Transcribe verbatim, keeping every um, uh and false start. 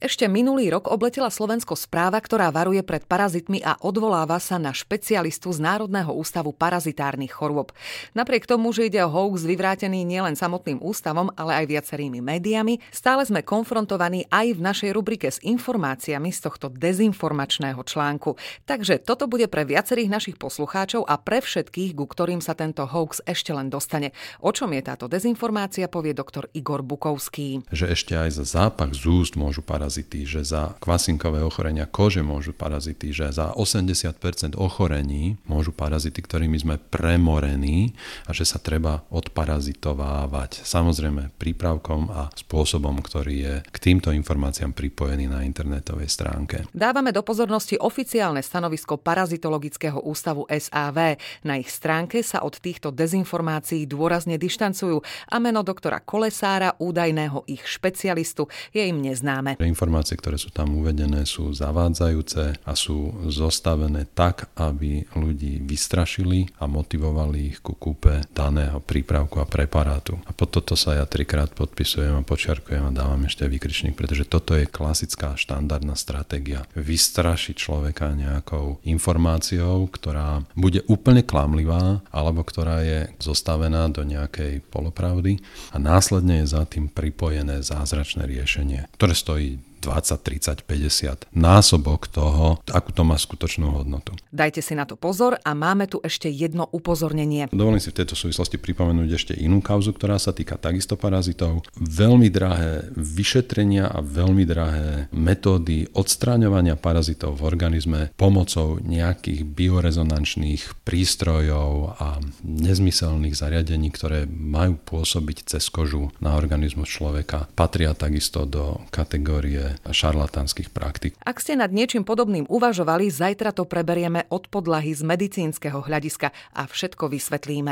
Ešte minulý rok obletela Slovensko správa, ktorá varuje pred parazitmi a odvoláva sa na špecialistu z Národného ústavu parazitárnych chorôb. Napriek tomu, že ide o hoax vyvrátený nielen samotným ústavom, ale aj viacerými médiami, stále sme konfrontovaní aj v našej rubrike s informáciami z tohto dezinformačného článku. Takže toto bude pre viacerých našich poslucháčov a pre všetkých, ku ktorým sa tento hoax ešte len dostane. O čom je táto dezinformácia, povie doktor Igor Bukovský. Že ešte aj za zápach z úst môžu parazity, že za kvasinkové ochorenia kože môžu parazity, že za osemdesiat percent ochorení môžu parazity, ktorými sme premorení a že sa treba odparazitovávať. Samozrejme prípravkom a spôsobom, ktorý je k týmto informáciám pripojený na internetovej stránke. Dávame do pozornosti oficiálne stanovisko Parazitologického ústavu es á vé. Na ich stránke sa od týchto dezinformácií dôrazne dištancujú a meno doktora Kolesára, údajného ich špecialistu, je im neznáme. Informácie, ktoré sú tam uvedené, sú zavádzajúce a sú zostavené tak, aby ľudí vystrašili a motivovali ich ku kúpe daného prípravku a preparátu. A pod toto sa ja trikrát podpisujem a počiarkujem a dávam ešte výkričník, pretože toto je klasická štandardná stratégia. Vystrašiť človeka nejakou informáciou, ktorá bude úplne klamlivá alebo ktorá je zostavená do nejakej polopravdy a následne je za tým pripojené zázračné riešenie, ktoré stojí dvadsať, tridsať, päťdesiat násobok toho, akú to má skutočnú hodnotu. Dajte si na to pozor a máme tu ešte jedno upozornenie. Dovolím si v tejto súvislosti pripomenúť ešte inú kauzu, ktorá sa týka takisto parazitov. Veľmi drahé vyšetrenia a veľmi drahé metódy odstráňovania parazitov v organizme pomocou nejakých biorezonančných prístrojov a nezmyselných zariadení, ktoré majú pôsobiť cez kožu na organizmus človeka, patria takisto do kategórie šarlatánskych praktík. Ak ste nad niečím podobným uvažovali, zajtra to preberieme od podlahy z medicínskeho hľadiska a všetko vysvetlíme.